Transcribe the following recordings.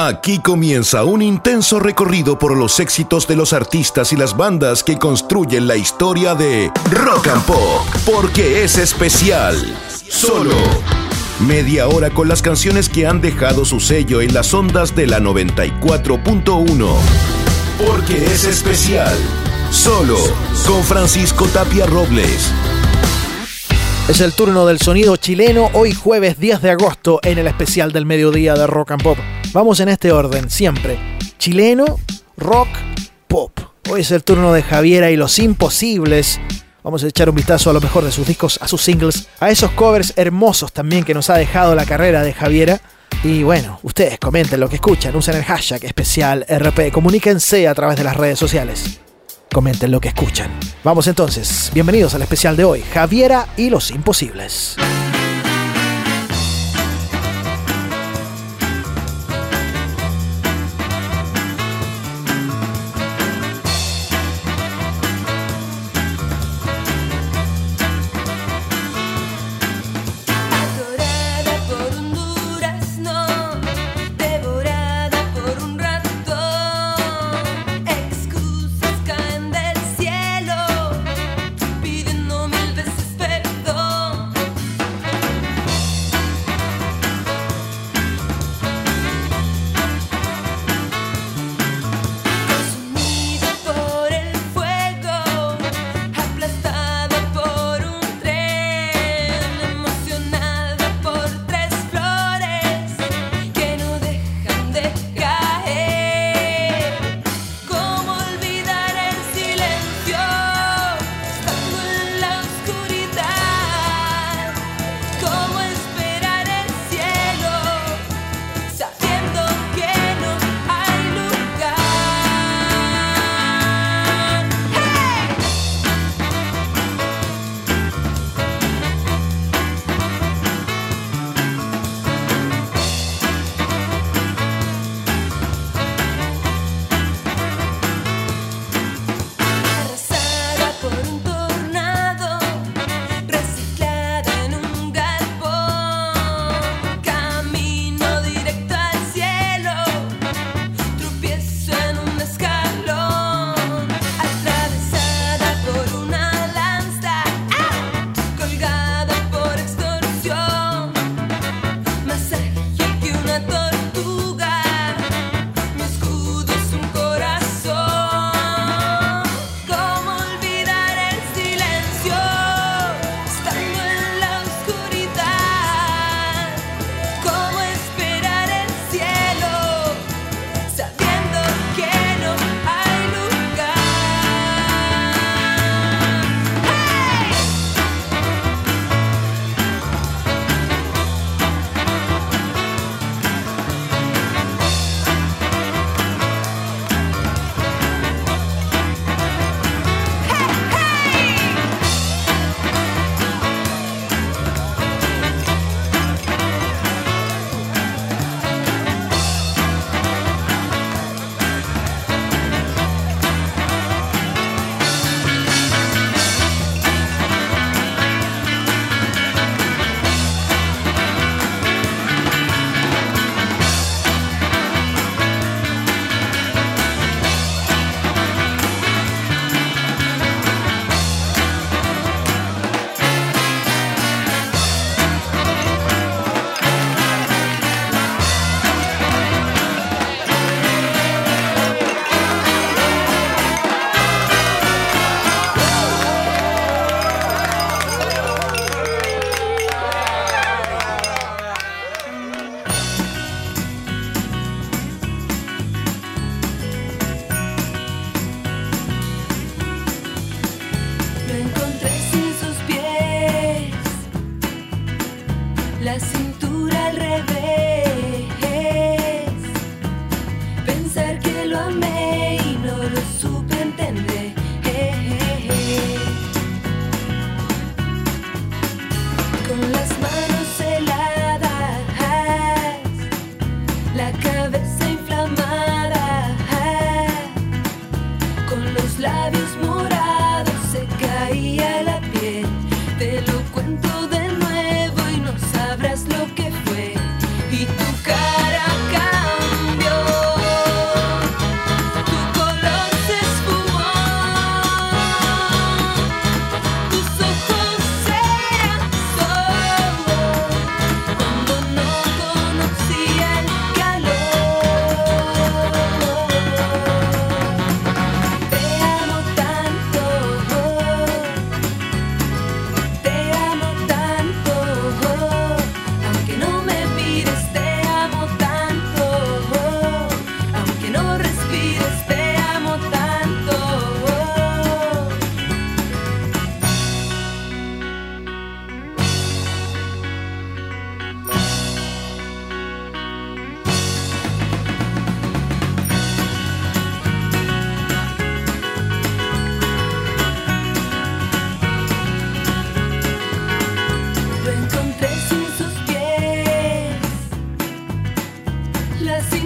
Aquí comienza un intenso recorrido por los éxitos de los artistas y las bandas que construyen la historia de Rock and Pop, porque es especial. Solo media hora con las canciones que han dejado su sello en las ondas de la 94.1. Porque es especial. Solo con Francisco Tapia Robles. Es el turno del sonido chileno, hoy jueves 10 de agosto en el especial del mediodía de Rock and Pop. Vamos en este orden, siempre. Chileno, rock, pop. Hoy es el turno de Javiera y Los Imposibles. Vamos a echar un vistazo a lo mejor de sus discos, a sus singles, a esos covers hermosos también que nos ha dejado la carrera de Javiera. Y bueno, ustedes comenten lo que escuchan, usen el hashtag especial RP, comuníquense a través de las redes sociales. Comenten lo que escuchan. Vamos entonces, bienvenidos al especial de hoy, Javiera y Los Imposibles. Sabrás lo que fue y tu cara cambió.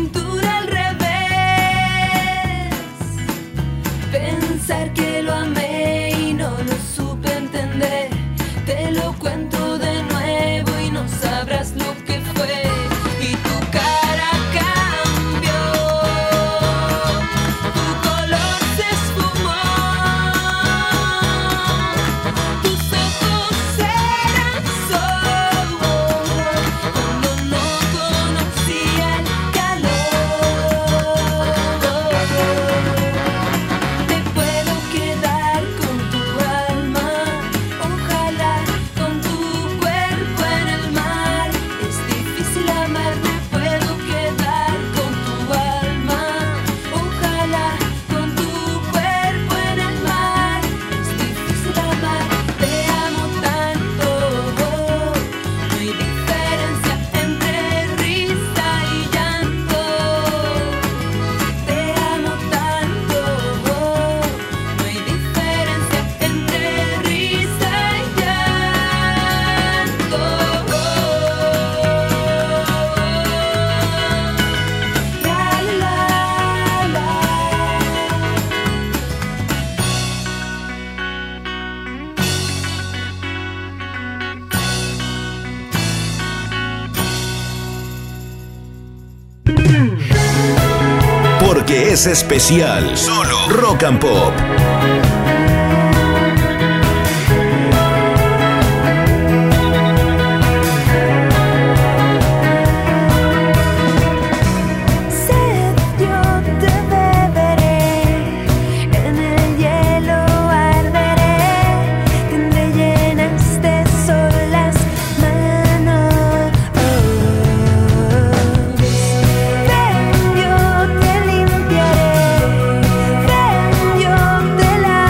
cintura al revés. Pensar que lo amé y no lo supe entender. Te lo cuento de nuevo y no sabrás lo que fue. Y tu cara cambió, tu color se esfumó, tus ojos eran solo cuando no conocía el calor. Te puedo quedar con tu alma, ojalá con tu cuerpo en el mar. Es difícil amar, me puedo quedar con tu alma, ojalá con tu cuerpo en el mar. Es difícil amar, te amo tanto, no hay diferencia entre risa y llanto. Te amo tanto, no hay diferencia entre risa y llanto. La, la, la. Porque es especial. Solo Rock and Pop. Sed, yo te beberé, en el hielo arderé, tendré llenas de sol las manos. Ven, yo te limpiaré, ven, yo te lavaré.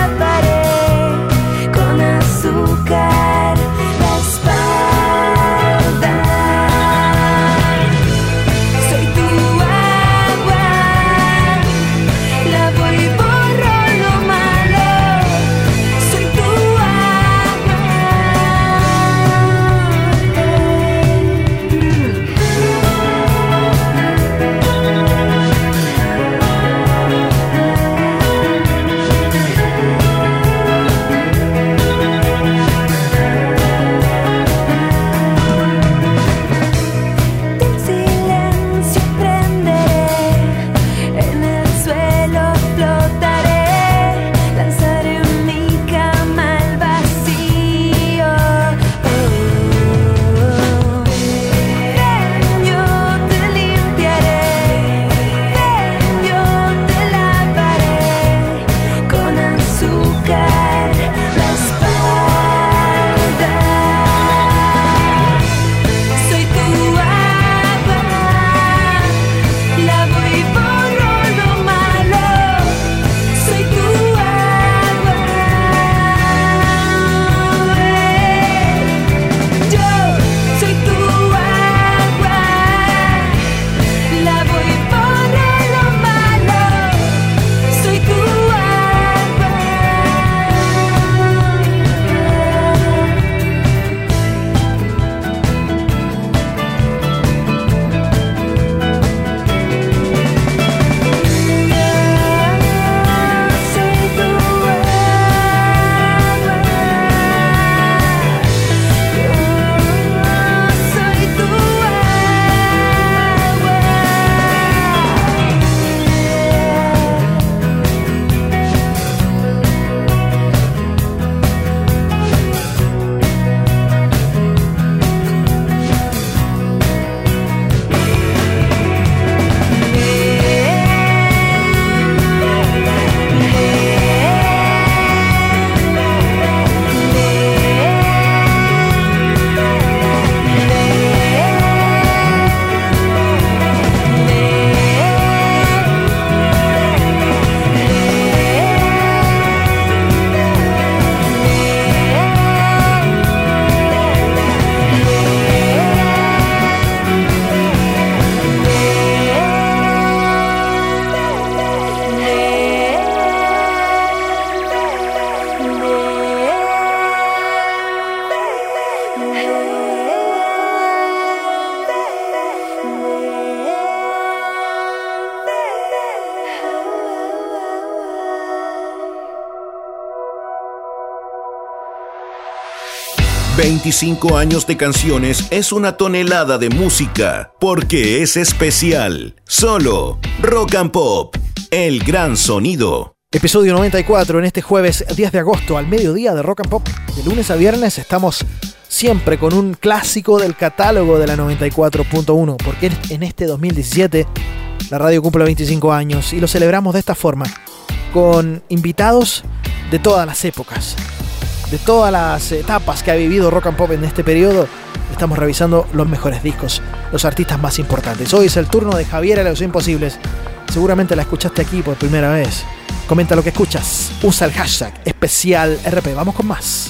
25 años de canciones es una tonelada de música, porque es especial. Solo Rock and Pop, el gran sonido. Episodio 94 en este jueves 10 de agosto al mediodía de Rock and Pop. De lunes a viernes estamos siempre con un clásico del catálogo de la 94.1, porque en este 2017 la radio cumple 25 años y lo celebramos de esta forma, con invitados de todas las épocas, de todas las etapas que ha vivido Rock and Pop en este periodo. Estamos revisando los mejores discos, los artistas más importantes. Hoy es el turno de Javiera de los Imposibles. Seguramente la escuchaste aquí por primera vez. Comenta lo que escuchas, usa el hashtag especial RP. Vamos con más.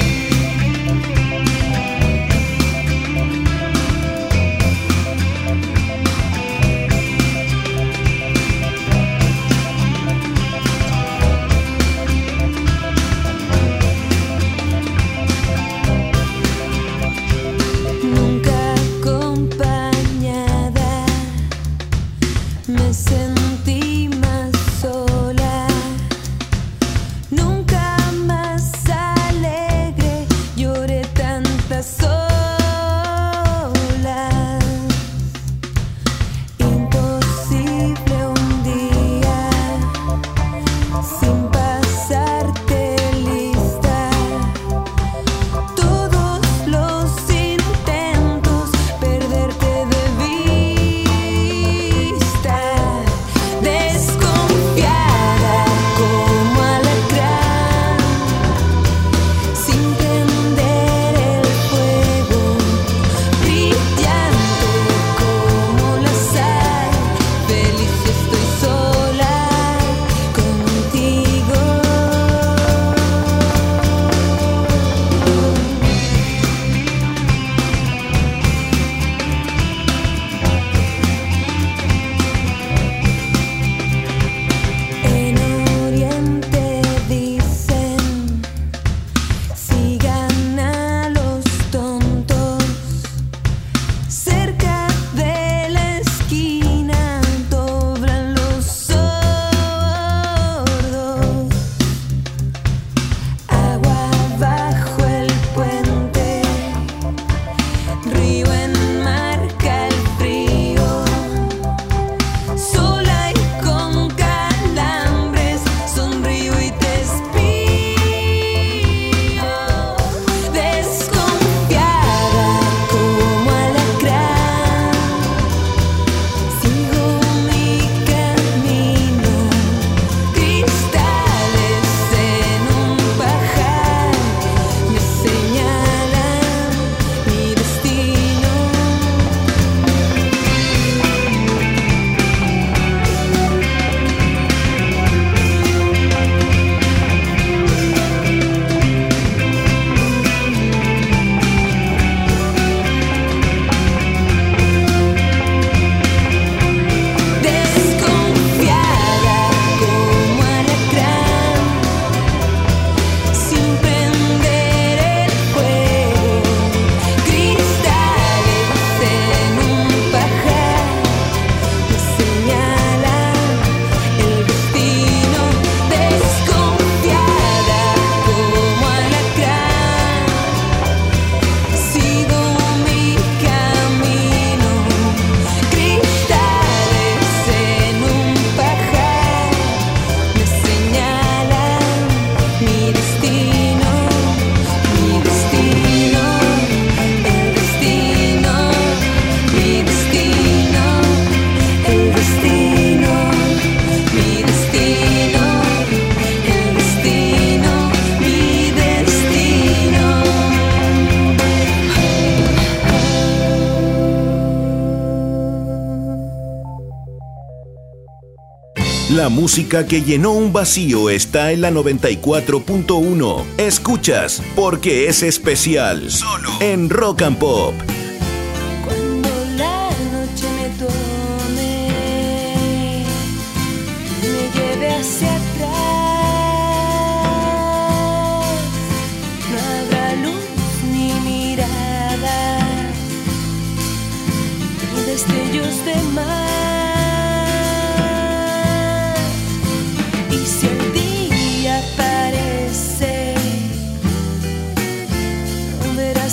La música que llenó un vacío está en la 94.1. Escuchas porque es especial. Solo en Rock and Pop. Cuando la noche me tome, me lleve hacia atrás, no habrá luz ni mirada, ni destellos de mar. Si el día aparece, no verás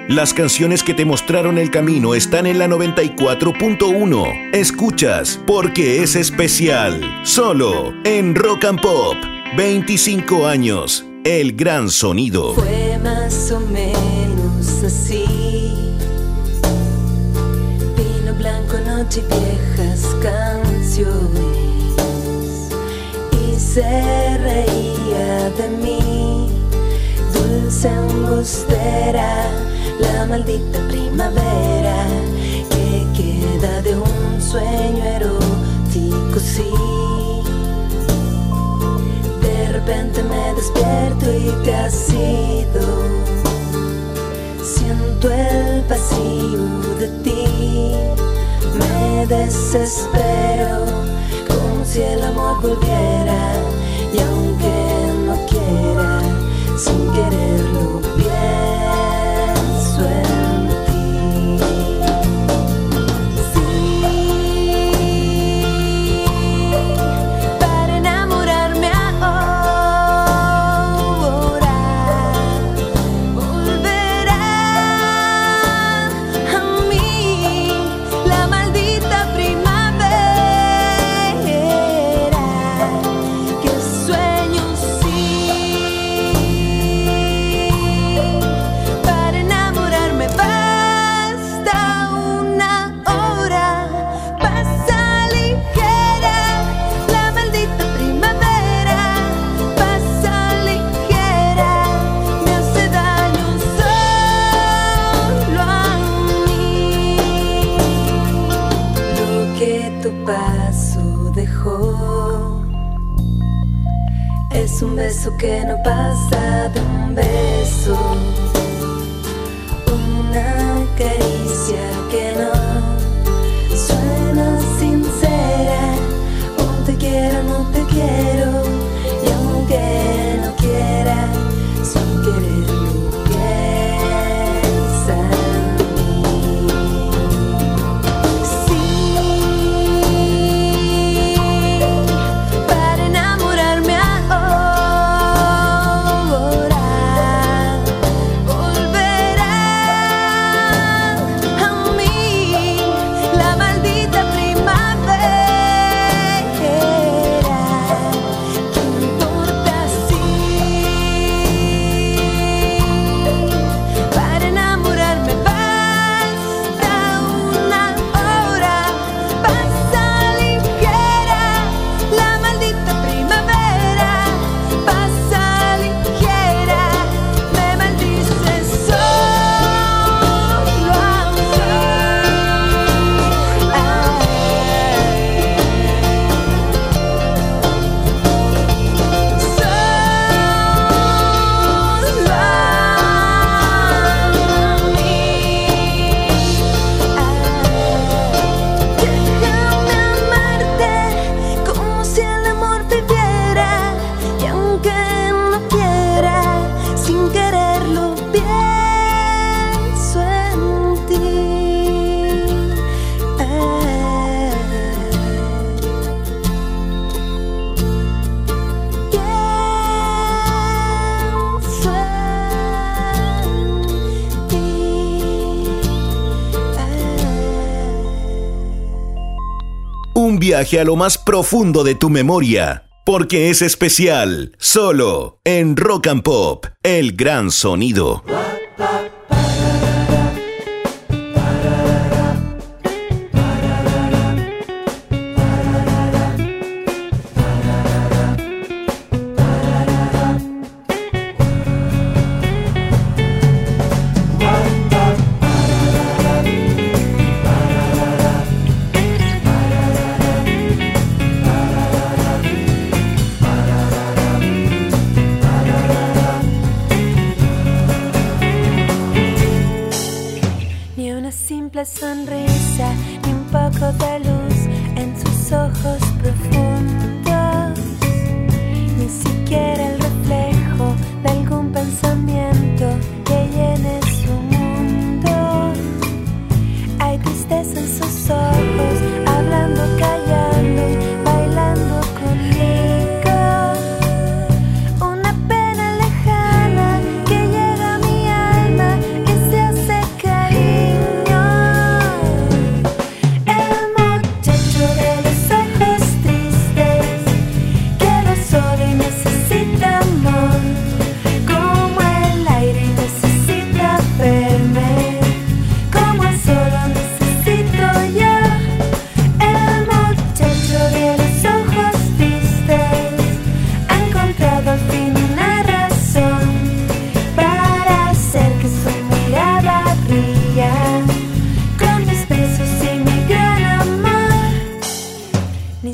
Las canciones que te mostraron el camino están en la 94.1. Escuchas Porque es especial, solo en Rock and Pop. 25 años, el gran sonido. Fue más o menos así. Vino blanco, noche y viejas canciones. Y se reía de mí, dulce embustera, la maldita primavera que queda de un sueño erótico, sí. De repente me despierto y te has ido. Siento el vacío de ti, me desespero, como si el amor volviera. Y aunque no quiera, sin quererlo, pienso en ti. Sí, para enamorarme ahora, volverá a mí la maldita primavera que sueño, sí. Para enamorarme basta una hora, pasa ligera la maldita primavera, pasa ligera, me hace daño solo a mí. Lo que tu paso dejó es un beso que no pasa de un beso, una caricia que no suena sincera. Un te quiero, no te quiero, y aunque no quiera, sin quererlo, piensa en mí. Sí, para enamorarme ahora, volverá a mí la maldita primavera. ¿Qué importa si para enamorarme basta una hora, pasa ligera la maldita primavera, pasa ligera, me maldice solo a mí. Déjame amarte como si el amor viviera, y aunque no quiera, sin quererlo, pienso en ti. Pienso en ti. Un viaje a lo más profundo de tu memoria. Porque es especial, solo en Rock and Pop, el gran sonido. Ni una simple sonrisa, ni un poco de luz en sus ojos profundos, ni siquiera el reflejo de algún pensamiento que llene su mundo. Hay tristeza en sus ojos, hablando, callando, bailando conmigo. Una pena lejana que llega a mi alma, que se hace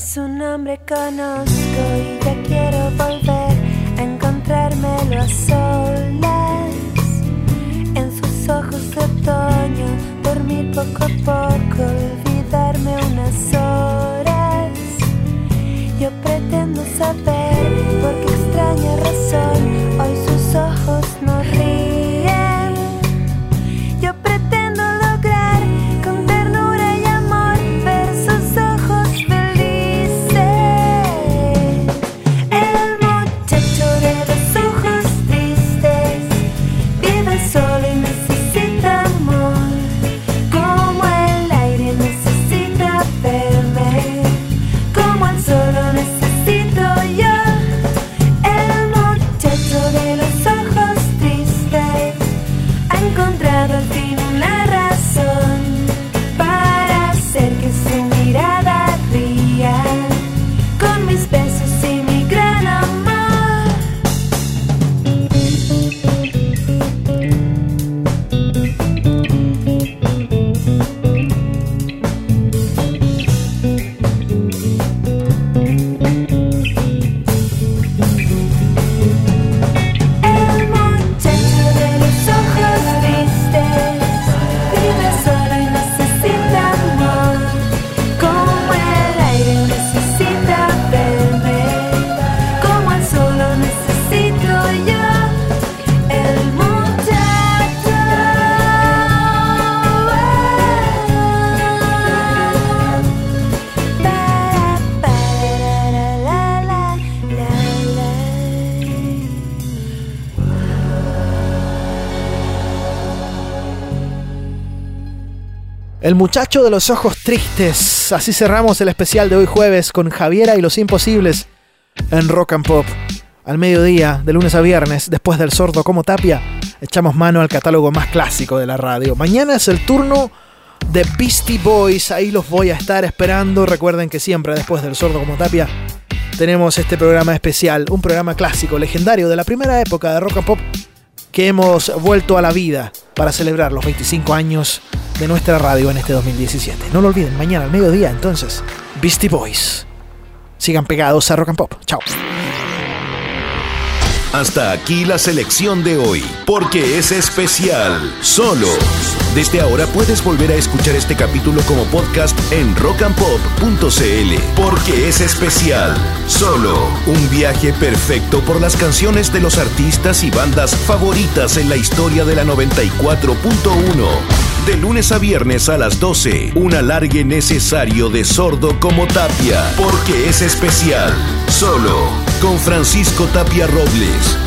Su nombre conozco y ya quiero volver a encontrármelo a solas. En sus ojos de otoño, dormir poco a poco, olvidarme unas horas. Yo pretendo saber por qué extraña razón hoy sus ojos no ríen. Yo pretendo lograr con ternura y amor ver sus ojos felices. El muchacho de los ojos tristes vive solo y necesita amor, como el aire necesita verme, como el sol lo necesito yo. El muchacho de los ojos tristes ha encontrado al fin una razón para hacer que su mirada ría con mis besos y mi gran amor. El muchacho de los ojos tristes vive solo y necesita amor, como el aire necesita verme, como el sol lo necesito yo. El muchacho. El muchacho de los ojos tristes. Así cerramos el especial de hoy jueves con Javiera y los Imposibles en Rock and Pop. Al mediodía, de lunes a viernes, después del Sordo como Tapia, echamos mano al catálogo más clásico de la radio. Mañana es el turno de Beastie Boys. Ahí los voy a estar esperando. Recuerden que siempre después del Sordo como Tapia tenemos este programa especial. Un programa clásico, legendario de la primera época de Rock and Pop, que hemos vuelto a la vida para celebrar los 25 años de nuestra radio en este 2017. No lo olviden, mañana al mediodía, entonces, Beastie Boys. Sigan pegados a Rock and Pop. Chao. Hasta aquí la selección de hoy, porque es especial. Solo. Desde ahora puedes volver a escuchar este capítulo como podcast en rockandpop.cl. Porque es especial. Solo. Un viaje perfecto por las canciones de los artistas y bandas favoritas en la historia de la 94.1. De lunes a viernes a las 12, un alargue necesario de Sordo como Tapia, porque es especial. Solo con Francisco Tapia Robles.